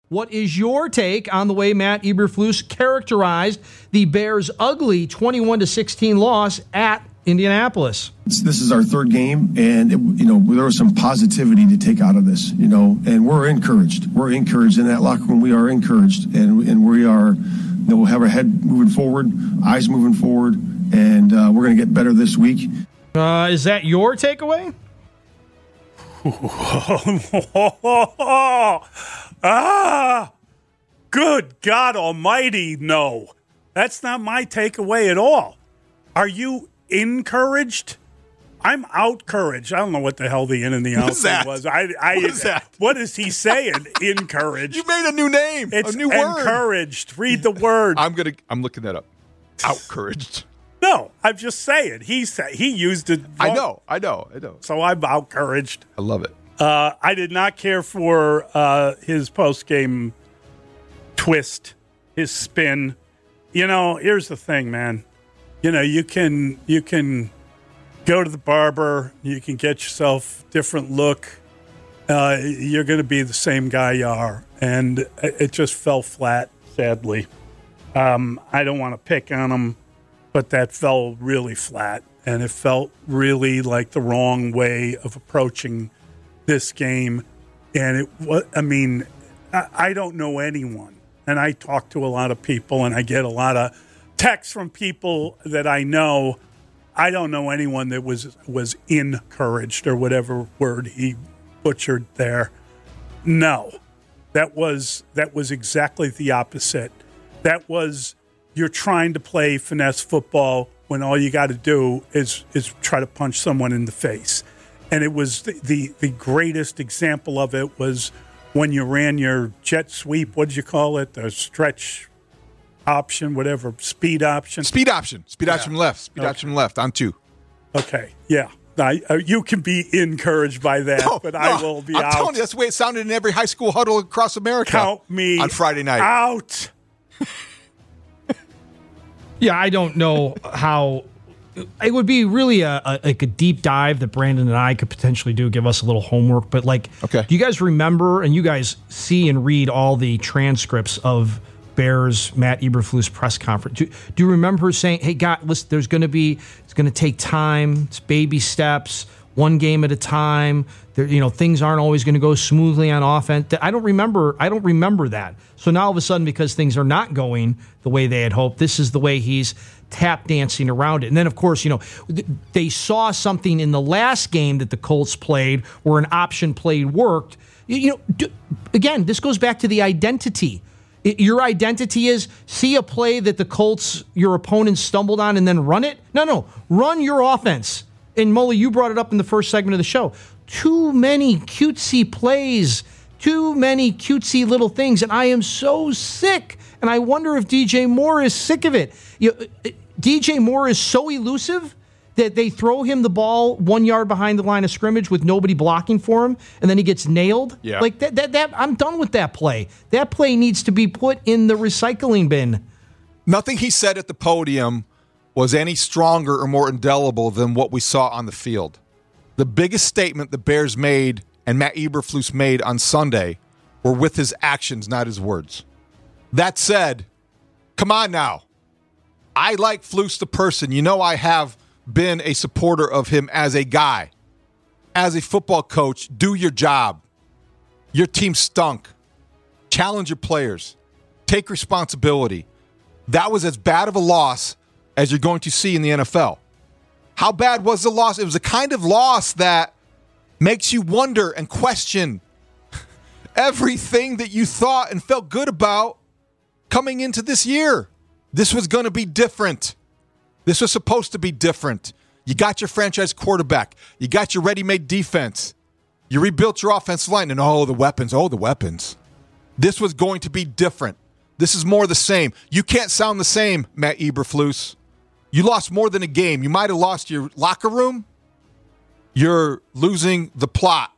what is your take on the way Matt Eberflus characterized the Bears' ugly 21-16 loss at Indianapolis? This is our third game, and there was some positivity to take out of this, and we're encouraged. We're encouraged in that locker room. We are encouraged, and we are, we'll have our head moving forward, eyes moving forward, and we're going to get better this week. Is that your takeaway? Good God Almighty, no. That's not my takeaway at all. Are you encouraged? I'm outcouraged. I don't know what the hell the in and the out thing was. What is that? What is he saying? Encouraged. You made a new name. It's a new word. Encouraged. Read the word. I'm looking that up. Outcouraged. No, I'm just saying. He used it. Wrong. I know. So I'm outcouraged. I love it. I did not care for his post-game twist, his spin. Here's the thing, man. You can go to the barber. You can get yourself a different look. You're going to be the same guy you are. And it just fell flat, sadly. I don't want to pick on him, but that fell really flat. And it felt really like the wrong way of approaching this game. And I don't know anyone. And I talk to a lot of people, and I get a lot of texts from people that I know. I don't know anyone that was encouraged or whatever word he butchered there. No, that was exactly the opposite. That was, you're trying to play finesse football when all you got to do is try to punch someone in the face. And it was the greatest example of it was when you ran your jet sweep. What did you call it? The stretch option, whatever, speed option. Speed option left. Speed option left on 2. Okay, yeah. You can be encouraged by that, I will be out. I'm telling you, that's the way it sounded in every high school huddle across America. Count me on Friday night. Out. Yeah, I don't know how. It would be really a deep dive that Brandon and I could potentially do, give us a little homework. But do you guys remember, and you guys see and read all the transcripts of Bears Matt Eberflus press conference? Do you remember saying, "Hey, God, listen, it's going to take time. It's baby steps, one game at a time. Things aren't always going to go smoothly on offense." I don't remember that. So now all of a sudden, because things are not going the way they had hoped, this is the way he's tap dancing around it. And then, of course, they saw something in the last game that the Colts played where an option play worked. Again, this goes back to the identity. Your identity is see a play that the Colts, your opponent, stumbled on and then run it? No. Run your offense. And, Mully, you brought it up in the first segment of the show. Too many cutesy plays, too many cutesy little things, and I am so sick. And I wonder if DJ Moore is sick of it. DJ Moore is so elusive that they throw him the ball 1 yard behind the line of scrimmage with nobody blocking for him, and then he gets nailed. Yeah. That I'm done with that play. That play needs to be put in the recycling bin. Nothing he said at the podium was any stronger or more indelible than what we saw on the field. The biggest statement the Bears made and Matt Eberflus made on Sunday were with his actions, not his words. That said, come on now. I like Flus the person. I have been a supporter of him as a guy. As a football coach, do your job. Your team stunk. Challenge your players. Take responsibility. That was as bad of a loss as you're going to see in the NFL. How bad was the loss? It was a kind of loss that makes you wonder and question everything that you thought and felt good about coming into this year. This was going to be different. This was supposed to be different. You got your franchise quarterback. You got your ready-made defense. You rebuilt your offensive line. And the weapons. This was going to be different. This is more the same. You can't sound the same, Matt Eberflus. You lost more than a game. You might have lost your locker room. You're losing the plot.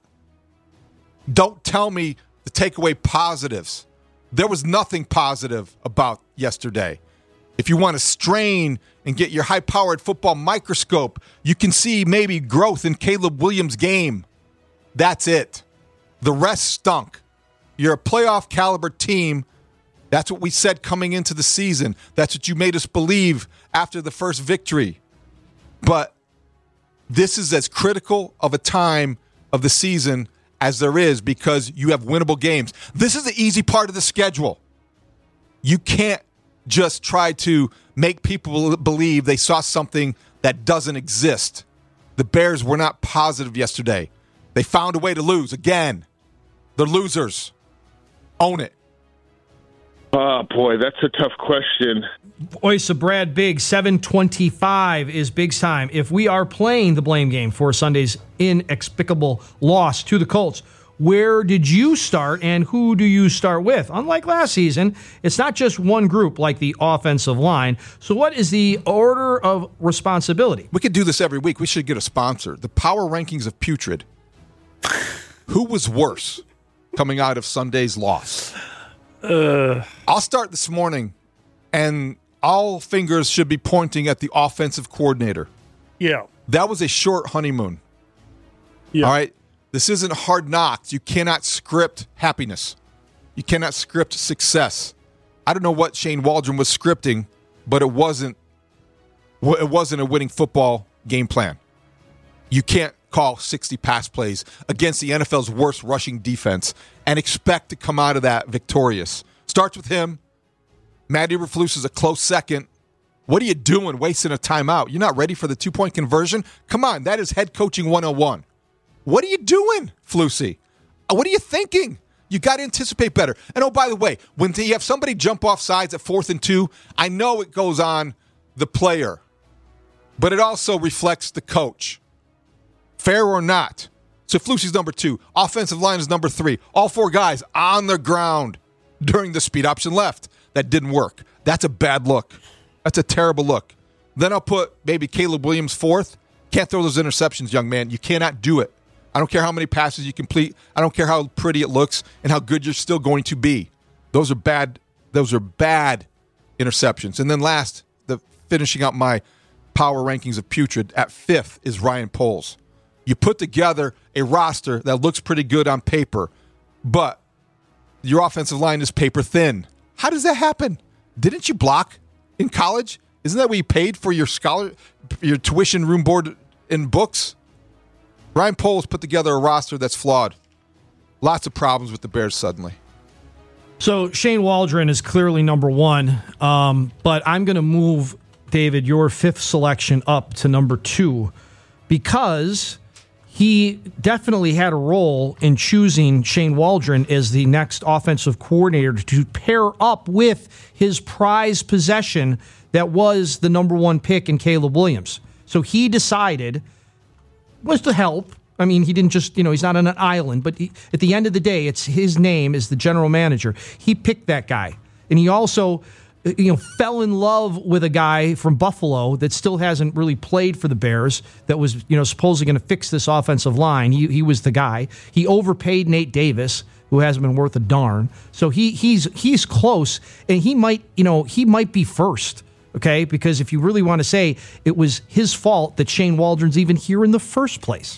Don't tell me to take away positives. There was nothing positive about yesterday. If you want to strain and get your high-powered football microscope, you can see maybe growth in Caleb Williams' game. That's it. The rest stunk. You're a playoff caliber team. That's what we said coming into the season. That's what you made us believe after the first victory. But this is as critical of a time of the season as there is because you have winnable games. This is the easy part of the schedule. You can't just try to make people believe they saw something that doesn't exist. The Bears were not positive yesterday. They found a way to lose again. They're losers. Own it. Oh, boy, that's a tough question. So Brad Biggs, 7:25 is Biggs time. If we are playing the blame game for Sunday's inexplicable loss to the Colts, where did you start and who do you start with? Unlike last season, it's not just one group like the offensive line. So what is the order of responsibility? We could do this every week. We should get a sponsor. The power rankings of Putrid. Who was worse coming out of Sunday's loss? I'll start this morning, and all fingers should be pointing at the offensive coordinator. Yeah. That was a short honeymoon. Yeah. All right? This isn't Hard Knocks. You cannot script happiness. You cannot script success. I don't know what Shane Waldron was scripting, but it wasn't a winning football game plan. You can't call 60 pass plays against the NFL's worst rushing defense and expect to come out of that victorious. Starts with him. Matt Eberflus is a close second. What are you doing wasting a timeout? You're not ready for the 2-point conversion? Come on, that is head coaching 101. What are you doing, Flusy? What are you thinking? You got to anticipate better. And, oh, by the way, when you have somebody jump off sides at 4th and 2, I know it goes on the player, but it also reflects the coach. Fair or not. So Flusy's number 2. Offensive line is number 3. All 4 guys on the ground during the speed option left. That didn't work. That's a bad look. That's a terrible look. Then I'll put maybe Caleb Williams 4th. Can't throw those interceptions, young man. You cannot do it. I don't care how many passes you complete. I don't care how pretty it looks and how good you're still going to be. Those are bad interceptions. And then last, the finishing up my power rankings of Putrid, at 5th is Ryan Poles. You put together a roster that looks pretty good on paper, but your offensive line is paper thin. How does that happen? Didn't you block in college? Isn't that what you paid for your tuition, room, board, and books? Ryan Poles put together a roster that's flawed. Lots of problems with the Bears suddenly. So Shane Waldron is clearly number 1, but I'm going to move, David, your 5th selection up to number 2 because he definitely had a role in choosing Shane Waldron as the next offensive coordinator to pair up with his prized possession that was the number 1 pick in Caleb Williams. So he decided was to help. I mean, he didn't just, he's not on an island, but at the end of the day, it's his name as the general manager. He picked that guy. And he also, fell in love with a guy from Buffalo that still hasn't really played for the Bears that was, supposedly going to fix this offensive line. He was the guy. He overpaid Nate Davis, who hasn't been worth a darn. So he's close, and he might be first. Okay, because if you really want to say it was his fault that Shane Waldron's even here in the first place.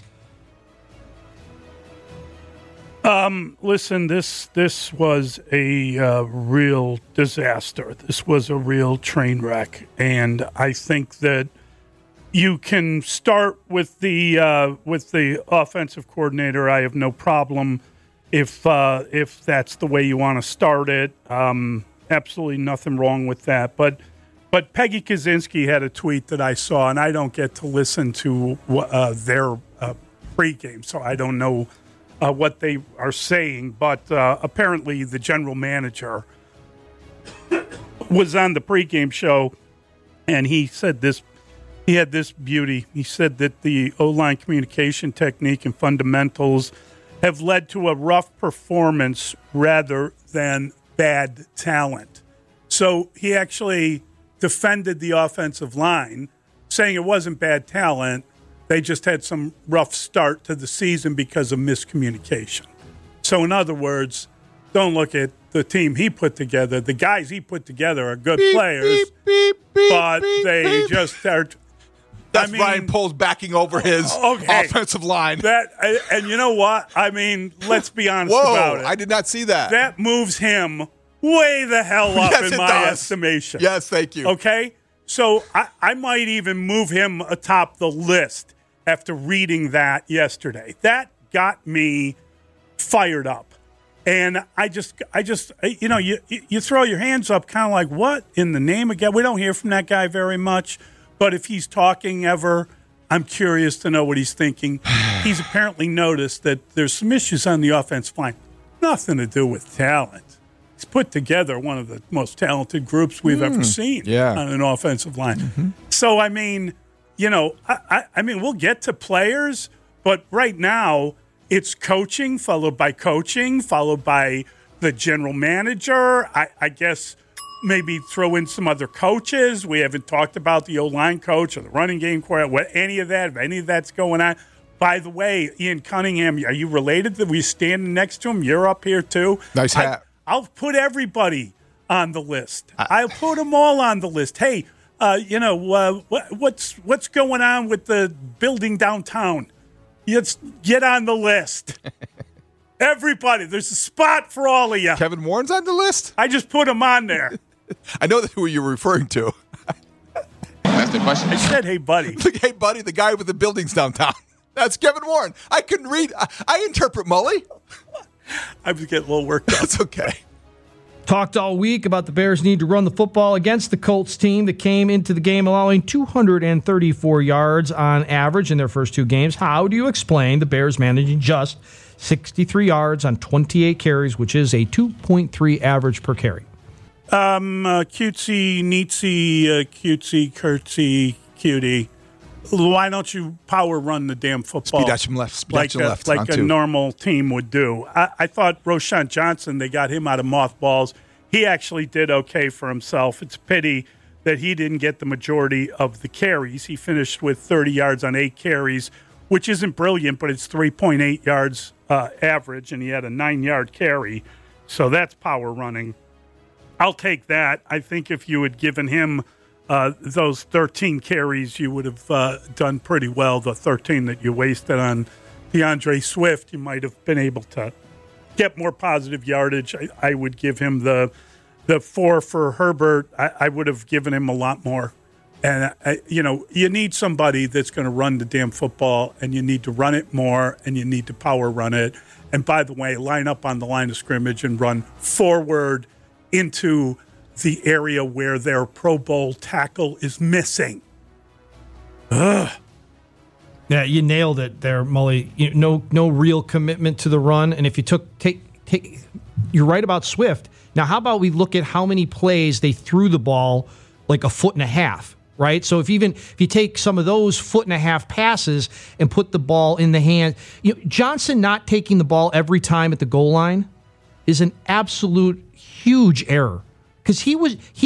Listen, this was a real disaster. This was a real train wreck, and I think that you can start with the offensive coordinator. I have no problem if that's the way you want to start it. Absolutely nothing wrong with that, But Peggy Kaczynski had a tweet that I saw, and I don't get to listen to their pregame, so I don't know what they are saying. But apparently the general manager was on the pregame show, and he said this. He had this beauty. He said that the O-line communication technique and fundamentals have led to a rough performance rather than bad talent. So he actually defended the offensive line, saying it wasn't bad talent. They just had some rough start to the season because of miscommunication. So in other words, don't look at the team he put together. The guys he put together are good players, but they just are. That's Ryan Poles backing over his offensive line. And you know what? I mean, let's be honest about it. I did not see that. That moves him way the hell up in my estimation. Yes, thank you. Okay? So I might even move him atop the list after reading that yesterday. That got me fired up. And I just, you know, you throw your hands up kind of like, what in the name of God? We don't hear from that guy very much. But if he's talking ever, I'm curious to know what he's thinking. He's apparently noticed that there's some issues on the offensive line. Nothing to do with talent. He's put together one of the most talented groups we've ever seen on an offensive line. Mm-hmm. So, I mean, you know, I mean, we'll get to players, but right now it's coaching, followed by the general manager. I guess maybe throw in some other coaches. We haven't talked about the O-line coach or the running game coordinator, any of that, if any of that's going on. By the way, Ian Cunningham, are you related? Were you standing next to him? You're up here too. Nice hat. I'll put everybody on the list. I'll put them all on the list. Hey, you know, what's going on with the building downtown? Let's get on the list. Everybody, there's a spot for all of you. Kevin Warren's on the list? I just put him on there. I know who you're referring to. That's the question. I said, hey, buddy. Hey, buddy, the guy with the buildings downtown. That's Kevin Warren. I couldn't read. I interpret Mully. I was getting a little worked up. That's okay. Talked all week about the Bears' need to run the football against the Colts team that came into the game allowing 234 yards on average in their first two games. How do you explain the Bears managing just 63 yards on 28 carries, which is a 2.3 average per carry? Cutesy, neatsy, cutesy, curtsy, cutie. Why don't you power run the damn football? Speed at him left. Like a normal team would do. I thought Roschon Johnson, they got him out of mothballs. He actually did okay for himself. It's a pity that he didn't get the majority of the carries. He finished with 30 yards on 8 carries, which isn't brilliant, but it's 3.8 yards average, and he had a 9-yard carry. So that's power running. I'll take that. I think if you had given him those 13 carries, you would have done pretty well. The 13 that you wasted on DeAndre Swift, you might have been able to get more positive yardage. I would give him the 4 for Herbert. I would have given him a lot more. And, you know, you need somebody that's going to run the damn football, and you need to run it more, and you need to power run it. And, by the way, line up on the line of scrimmage and run forward into the area where their Pro Bowl tackle is missing. Ugh. Yeah, you nailed it there, Mully. No real commitment to the run. And if you take, you're right about Swift. Now, how about we look at how many plays they threw the ball like a foot and a half, right? So if you take some of those foot and a half passes and put the ball in the hand, Johnson not taking the ball every time at the goal line is an absolute huge error. Because he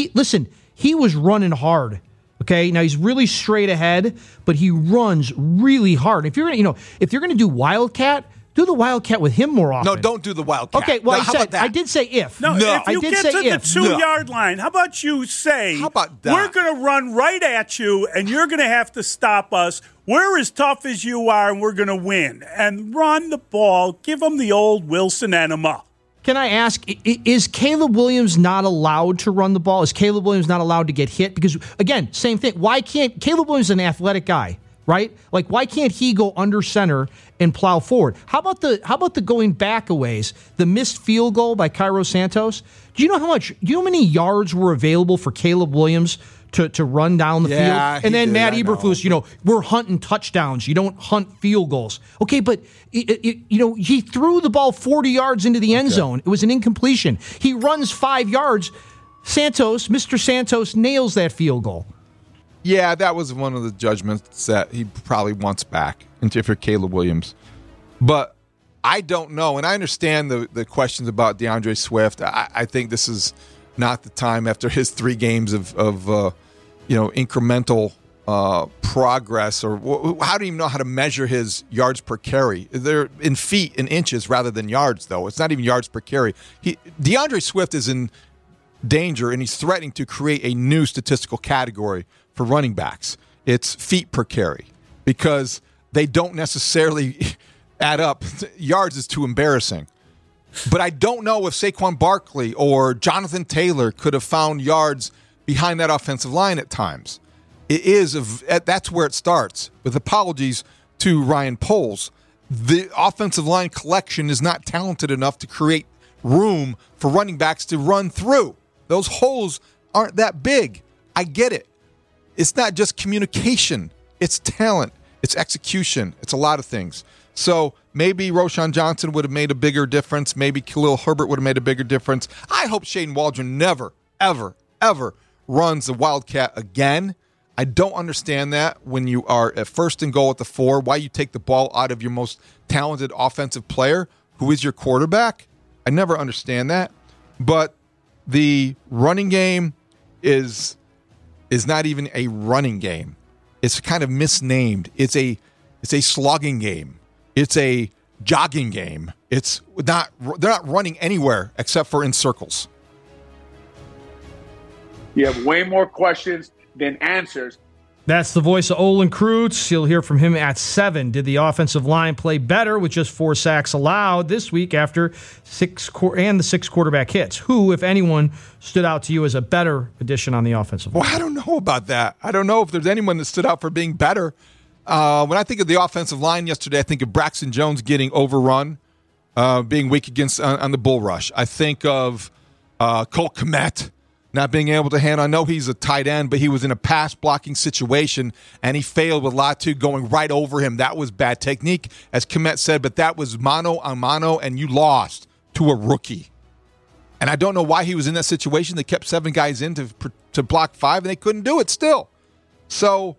was running hard. Okay, now he's really straight ahead, but he runs really hard. If you're gonna do Wildcat, do the Wildcat with him more often. No, don't do the Wildcat. Okay, well, no, I did say if. No, if you get to the 2-yard line, how about you say, how about that? We're going to run right at you, and you're going to have to stop us. We're as tough as you are, and we're going to win. And run the ball. Give them the old Wilson enema. Can I ask, is Caleb Williams not allowed to run the ball? Is Caleb Williams not allowed to get hit? Because, again, same thing. Why can't Caleb Williams is an athletic guy, right? Like, why can't he go under center and plow forward? How about the going back a ways, the missed field goal by Cairo Santos? Do you know how many yards were available for Caleb Williams to run down the field? And then Matt Eberflus, we're hunting touchdowns. You don't hunt field goals. Okay, but he threw the ball 40 yards into the end zone. It was an incompletion. He runs 5 yards. Mr. Santos nails that field goal. Yeah, that was one of the judgments that he probably wants back if you're Caleb Williams. But I don't know, and I understand the questions about DeAndre Swift. I think this is not the time after his 3 games of incremental progress, or how do you know how to measure his yards per carry? They're in feet and inches rather than yards, though. It's not even yards per carry. DeAndre Swift is in danger, and he's threatening to create a new statistical category for running backs. it's feet per carry because they don't necessarily add up. Yards is too embarrassing. But I don't know if Saquon Barkley or Jonathan Taylor could have found yards behind that offensive line at times. That's where it starts. With apologies to Ryan Poles, the offensive line collection is not talented enough to create room for running backs to run through. Those holes aren't that big. I get it. It's not just communication. It's talent. It's execution. It's a lot of things. So maybe Roschon Johnson would have made a bigger difference. Maybe Khalil Herbert would have made a bigger difference. I hope Shaden Waldron never, ever, ever runs the Wildcat again. I don't understand that when you are at first and goal at the 4, why you take the ball out of your most talented offensive player, who is your quarterback. I never understand that. But the running game is not even a running game. It's kind of misnamed. It's a slogging game. It's a jogging game. It's not. They're not running anywhere except for in circles. You have way more questions than answers. That's the voice of Olin Kreutz. You'll hear from him at 7. Did the offensive line play better with just 4 sacks allowed this week after 6 quarterback hits? Who, if anyone, stood out to you as a better addition on the offensive line? Well, I don't know about that. I don't know if there's anyone that stood out for being better. When I think of the offensive line yesterday, I think of Braxton Jones getting overrun, being weak against on the bull rush. I think of Cole Kmet not being able to handle. I know he's a tight end, but he was in a pass blocking situation, and he failed with Latu going right over him. That was bad technique, as Kmet said, but that was mano a mano, and you lost to a rookie. And I don't know why he was in that situation. They kept 7 guys in to block 5, and they couldn't do it still. So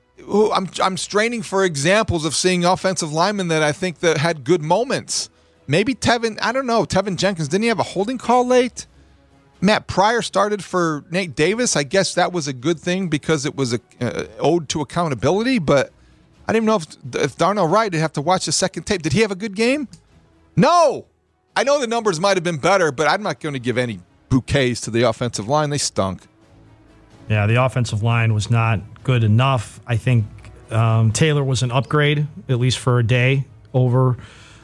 I'm straining for examples of seeing offensive linemen that I think that had good moments. Maybe Tevin Jenkins, didn't he have a holding call late? Matt Pryor started for Nate Davis. I guess that was a good thing because it was a ode to accountability, but I didn't know if Darnell Wright would have to watch the second tape. Did he have a good game? No. I know the numbers might have been better, but I'm not going to give any bouquets to the offensive line. They stunk. Yeah, the offensive line was not good enough. I think Taylor was an upgrade, at least for a day, over.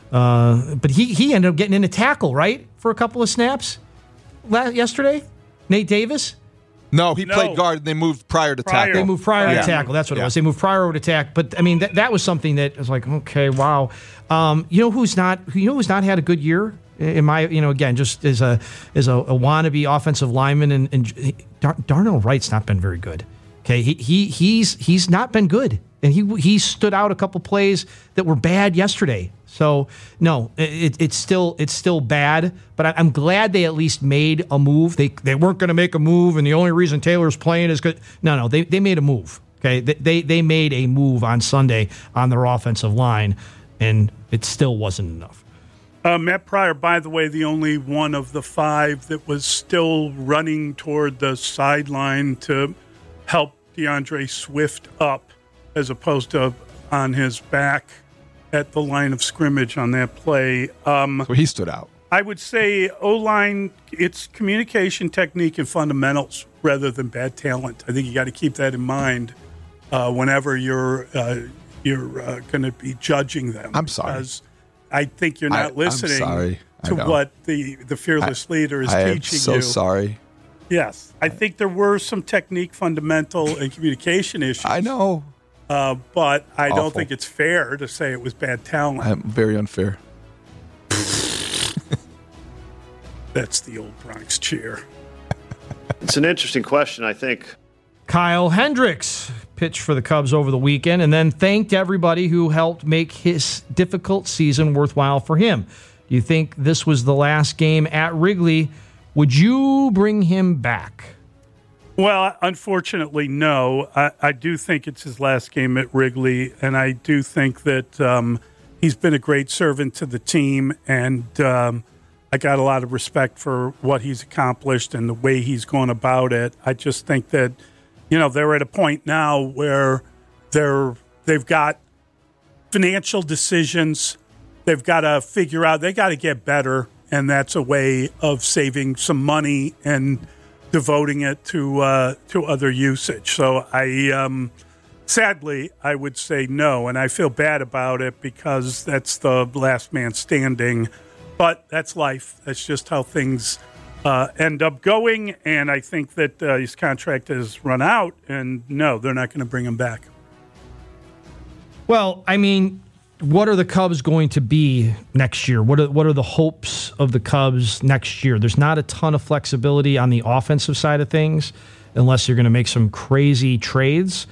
But he ended up getting in a tackle, right, for a couple of snaps yesterday? Nate Davis? No, he played guard, and they moved Pryor to tackle. They moved Pryor to tackle. That's what it was. They moved Pryor over to tackle. But, I mean, that was something that was like, okay, wow. You know who's not had a good year? In my, again, just as a wannabe offensive lineman, and Darnell Wright's not been very good. Okay, he's not been good, and he stood out a couple plays that were bad yesterday. So no, it's still bad. But I'm glad they at least made a move. They weren't going to make a move, and the only reason Taylor's playing is good. No, they made a move. Okay, they made a move on Sunday on their offensive line, and it still wasn't enough. Matt Pryor, by the way, the only one of the 5 that was still running toward the sideline to help DeAndre Swift up as opposed to on his back at the line of scrimmage on that play. So he stood out. I would say O-line, it's communication technique and fundamentals rather than bad talent. I think you got to keep that in mind whenever you're going to be judging them. I'm sorry. Because I think you're not listening to what the fearless leader is teaching you. I am so sorry. Yes. I think there were some technique, fundamental, and communication issues. I know. But I don't think it's fair to say it was bad talent. I'm very unfair. That's the old Bronx cheer. It's an interesting question, I think. Kyle Hendricks pitched for the Cubs over the weekend and then thanked everybody who helped make his difficult season worthwhile for him. Do you think this was the last game at Wrigley? Would you bring him back? Well, unfortunately, no. I do think it's his last game at Wrigley, and I do think that he's been a great servant to the team, and I got a lot of respect for what he's accomplished and the way he's gone about it. I just think that, they're at a point now where they've got financial decisions they've got to figure out. They got to get better, and that's a way of saving some money and devoting it to other usage. So Sadly, I would say no, and I feel bad about it because that's the last man standing. But that's life. That's just how things end up going, and I think that his contract has run out, and no, they're not going to bring him back. Well, I mean, what are the Cubs going to be next year? What are the hopes of the Cubs next year? There's not a ton of flexibility on the offensive side of things unless you're going to make some crazy trades.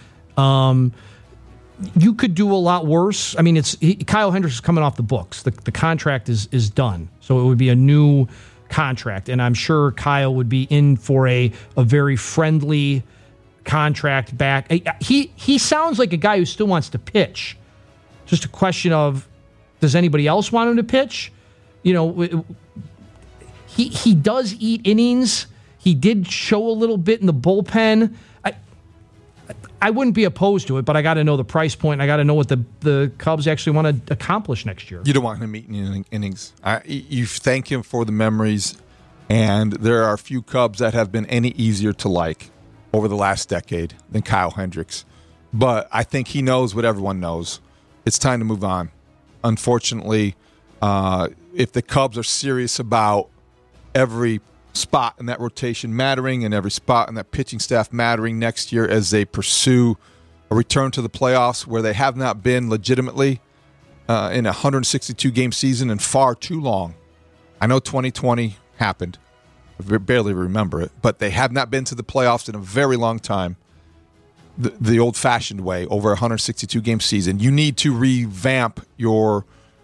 You could do a lot worse. I mean, Kyle Hendricks is coming off the books. The contract is done, so it would be a new contract, and I'm sure Kyle would be in for a very friendly contract back. He sounds like a guy who still wants to pitch. Just a question of, does anybody else want him to pitch? You know, he does eat innings. He did show a little bit in the bullpen. I wouldn't be opposed to it, but I got to know the price point. I got to know what the Cubs actually want to accomplish next year. You don't want him eating innings. You thank him for the memories, and there are a few Cubs that have been any easier to like over the last decade than Kyle Hendricks. But I think he knows what everyone knows. It's time to move on. Unfortunately, if the Cubs are serious about every spot in that rotation mattering and every spot in that pitching staff mattering next year as they pursue a return to the playoffs where they have not been legitimately in a 162-game season in far too long. I know 2020 happened. I barely remember it, but they have not been to the playoffs in a very long time. The old-fashioned way, over a 162-game season. You need to revamp your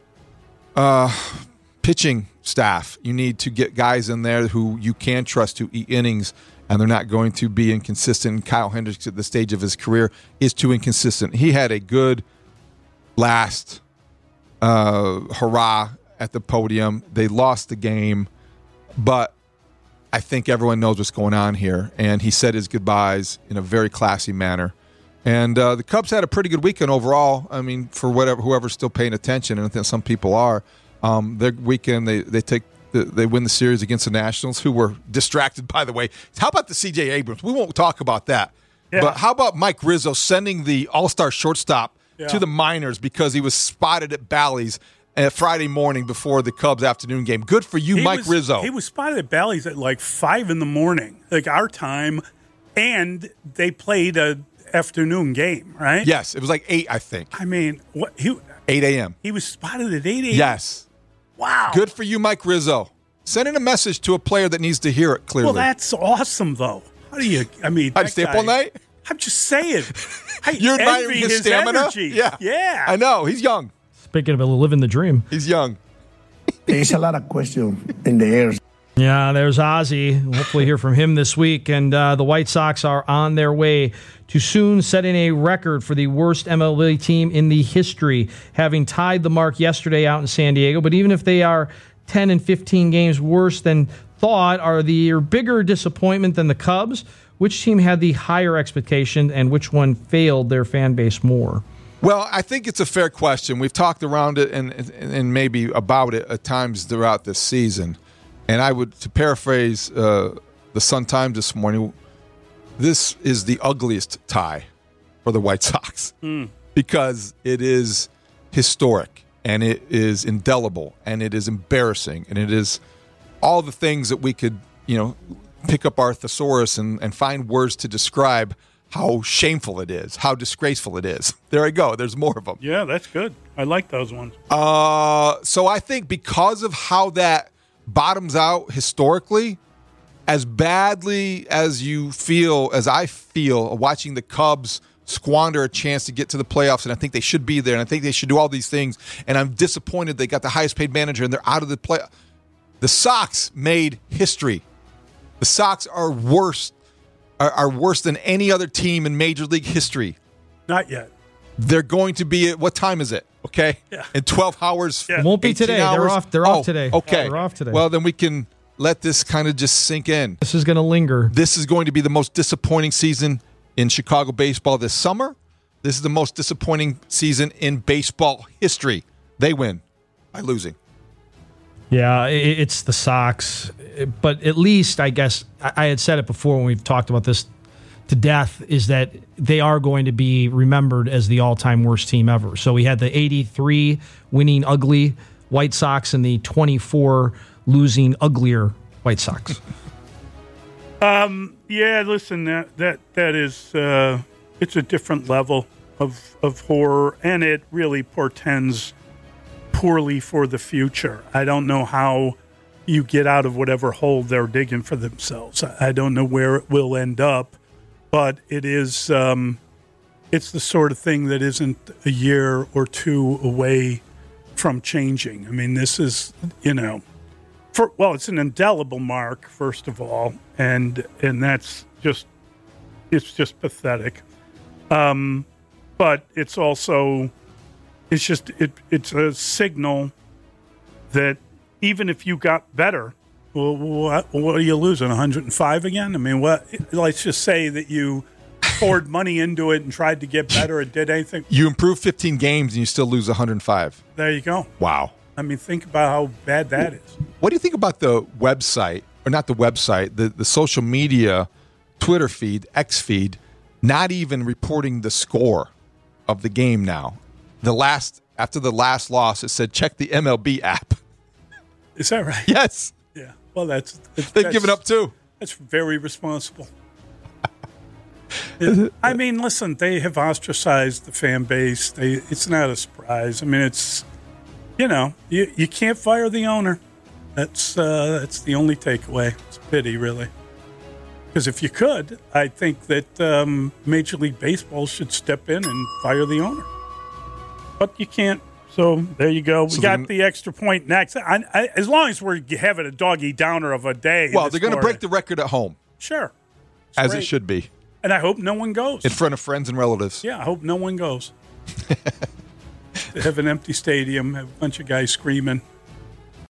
pitching staff. You need to get guys in there who you can trust to eat innings, and they're not going to be inconsistent. Kyle Hendricks at the stage of his career is too inconsistent. He had a good last hurrah at the podium. They lost the game, but I think everyone knows what's going on here, and he said his goodbyes in a very classy manner. And the Cubs had a pretty good weekend overall. I mean, for whoever's still paying attention, and I think some people are. Their weekend, they win the series against the Nationals, who were distracted, by the way. How about the C.J. Abrams? We won't talk about that. Yeah. But how about Mike Rizzo sending the all-star shortstop to the minors because he was spotted at Bally's Friday morning before the Cubs afternoon game? Good for you, Mike Rizzo. He was spotted at Bally's at like 5 a.m, like our time, and they played a afternoon game, right? Yes, it was like 8, I think. I mean, 8 a.m. He was spotted at 8 a.m.? Yes. Wow. Good for you, Mike Rizzo. Sending a message to a player that needs to hear it clearly. Well, that's awesome, though. How do you stay up all night? I'm just saying. You're admiring his stamina? Energy. Yeah. I know. He's young. Speaking of living the dream. He's young. There's a lot of questions in the air. Yeah, there's Ozzie. We'll hopefully hear from him this week. And the White Sox are on their way to soon setting a record for the worst MLB team in the history, having tied the mark yesterday out in San Diego. But even if they are 10 and 15 games worse than thought, are the bigger disappointment than the Cubs? Which team had the higher expectation, and which one failed their fan base more? Well, I think it's a fair question. We've talked around it and maybe about it at times throughout this season. And I would, to paraphrase the Sun-Times this morning, this is the ugliest tie for the White Sox because it is historic and it is indelible and it is embarrassing and it is all the things that we could, pick up our thesaurus and find words to describe how shameful it is, how disgraceful it is. There I go. There's more of them. Yeah, that's good. I like those ones. So I think because of how that bottoms out historically, as badly as I feel watching the Cubs squander a chance to get to the playoffs, and I think they should be there, and I think they should do all these things, and I'm disappointed they got the highest paid manager and they're out of the playoffs. The Sox made history. The Sox are worse than any other team in Major League history. Not yet. They're going to be at, what time is it? Okay. Yeah. In 12 hours. Yeah. It won't be today. Hours? They're off today. Okay. They're off today. Well, then we can let this kind of just sink in. This is going to linger. This is going to be the most disappointing season in Chicago baseball this summer. This is the most disappointing season in baseball history. They win by losing. Yeah, it's the Sox. But at least, I guess, I had said it before when we've talked about this to death is that they are going to be remembered as the all-time worst team ever. So we had the 83 winning ugly White Sox and the 24 losing uglier White Sox. Yeah, listen, that is it's a different level of horror, and it really portends poorly for the future. I don't know how you get out of whatever hole they're digging for themselves. I don't know where it will end up, but it is it's the sort of thing that isn't a year or two away from changing. I mean, this is, it's an indelible mark, first of all, and that's just, it's just pathetic. But it's also, it's a signal that even if you got better, well, what are you losing, 105 again? I mean, let's just say that you poured money into it and tried to get better and did anything. You improve 15 games and you still lose 105. There you go. Wow. I mean, think about how bad that is. What do you think about the website, or not the website, the social media, Twitter feed, X feed, not even reporting the score of the game now? After the last loss, it said, check the MLB app. Is that right? Yes. Yeah. Well, they've given up too. That's very responsible. I mean, listen, they have ostracized the fan base. It's not a surprise. I mean, it's, you can't fire the owner. That's the only takeaway. It's a pity, really. Because if you could, I think that Major League Baseball should step in and fire the owner. But you can't. So there you go. We got the extra point next. As long as we're having a doggy downer of a day. Well, they're going to break the record at home. Sure. As it should be. And I hope no one goes. In front of friends and relatives. Yeah, I hope no one goes. They have an empty stadium, have a bunch of guys screaming.